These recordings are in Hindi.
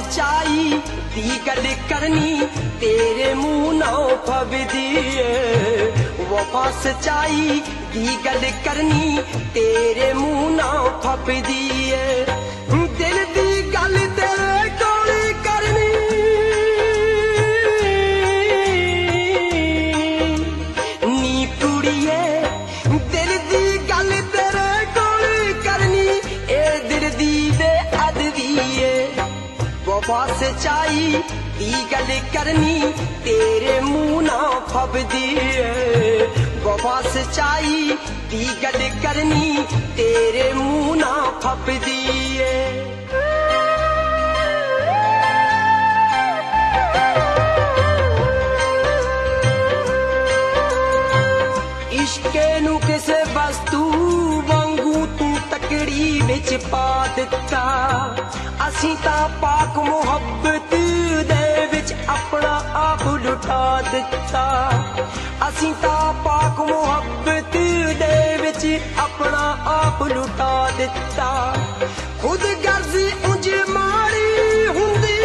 सच्चाई दी गल करनी तेरे मुंह ना फबदी वफा सच्चाई दी गल करनी तेरे मुंह ना फबदी दिल दी गल तेरे कोल करनी नी कुड़िए दिल दी गल तेरे कोल करनी ए दिल दी बेअदबी वफा सच्चाई दी गल करनी तेरे मुंह ना फबदी वफा सच्चाई दी गल करनी तेरे मुंह ना फबदी इश्के नू किसे वस्तु वांगू तू तकड़ी विच पा दिता असीं तां पाक मुहब्बत दे विच अपना आप लुटा दिता असीं तां पाक मुहब्बत दे विच अपना आप लुटा दिता खुद गर्जी उंज माड़ी हुंदी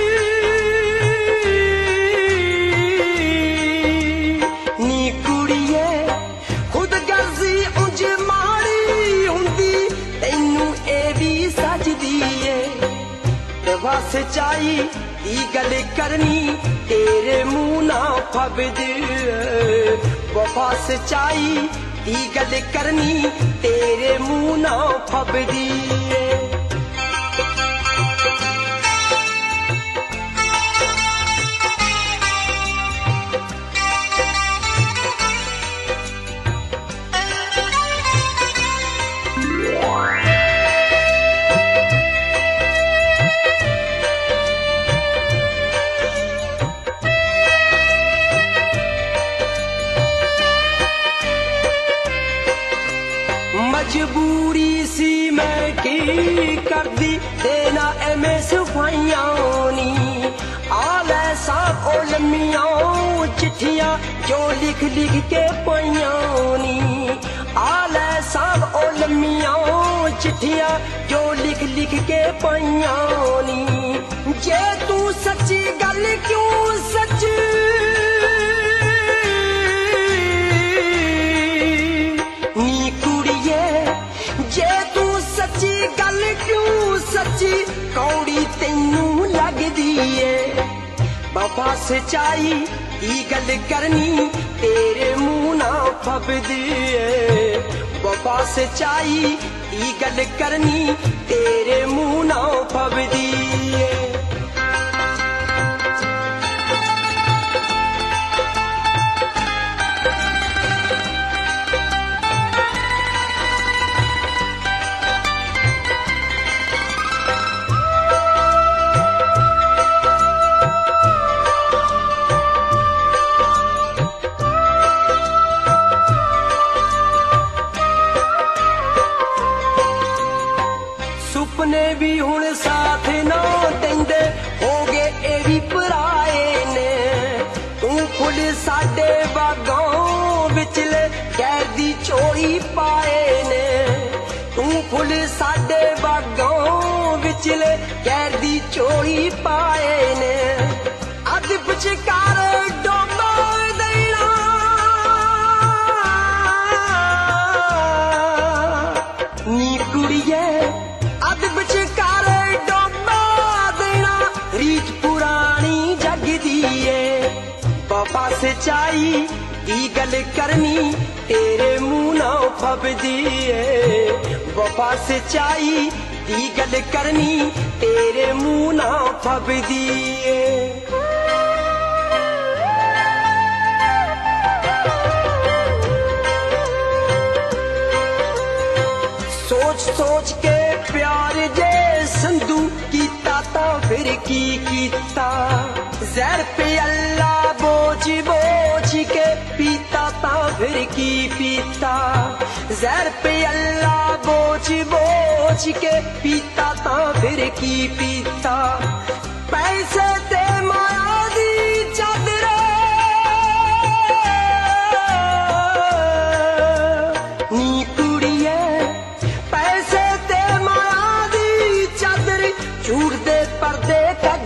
नी कुड़िए खुद गर्जी उंज माड़ी हुंदी तैनू ए भी सजदी वफा सच्चाई दी गल करनी तेरे मुंह ना फबदी वफा सच्चाई दी गल करनी तेरे मुंह ना फबदी मजबूरी सी मैं की कर दी देना एमें सफाइयां नी आले साहब ओ लम्मियां चिट्ठियां जो लिख लिख के पाइयां नी आले साहब ओ लम्मियां चिट्ठियां जो लिख लिख के पाइयां नी जे तू सच्ची गल क्यों सच गल क्यों सच्ची कौड़ी तैनू लगदी वफा सच्चाई दी गल करनी तेरे मुंह ना फबदी वफा सच्चाई दी गल करनी तेरे मुंह ना फबदी सुपने भी हुण साथ ना देंदे हो गए ए भी पराए ने तू फुल साडे बागों विचले गैर दी चोरी पाए ने तू फुल साडे बागों विचले गैर दी चोरी पाए ने अज विचकार डोबा देना नी कुड़िए विचकार डोबा देना रीत पुरानी जगदी वफा सच्चाई दी गल करनी तेरे मुंह ना फबदी वफा सच्चाई दी गल करनी तेरे मुंह ना फबदी सोच सोच के प्यार जे संधू कीता ता फिर की कीता जहर पे अल्लाह बोझ बोझ के पीता ता फिर की पीता जहर पे अल्लाह बोझ बोझ के पीता ता फिर की पीता पैसे ते माया दी चादर नी कुड़िए पैसे ते माया दी चादर झूठ दे पर्दे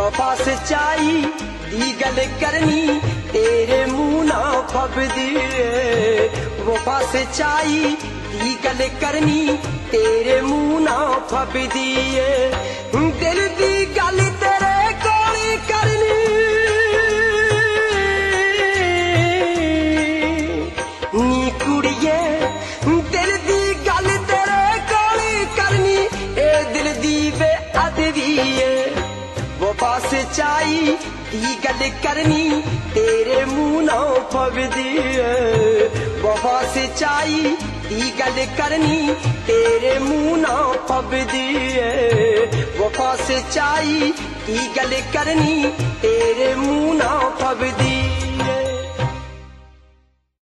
वफा सच्चाई दी गल करनी तेरे मुंह ना फबदी वफा सच्चाई दी गल करनी तेरे मुंह ना फबदी दिल दी गल तेरे कोल करनी नी कुड़िए दिल दी गल तेरे कोल करनी ए दिल दी बेअदबी वफा सच्चाई दी गल करनी तेरे मुंह ना फबदी वफा सच्चाई दी गल करनी तेरे मुंह ना फबदी वफा सच्चाई दी गल करनी तेरे मुंह ना फबदी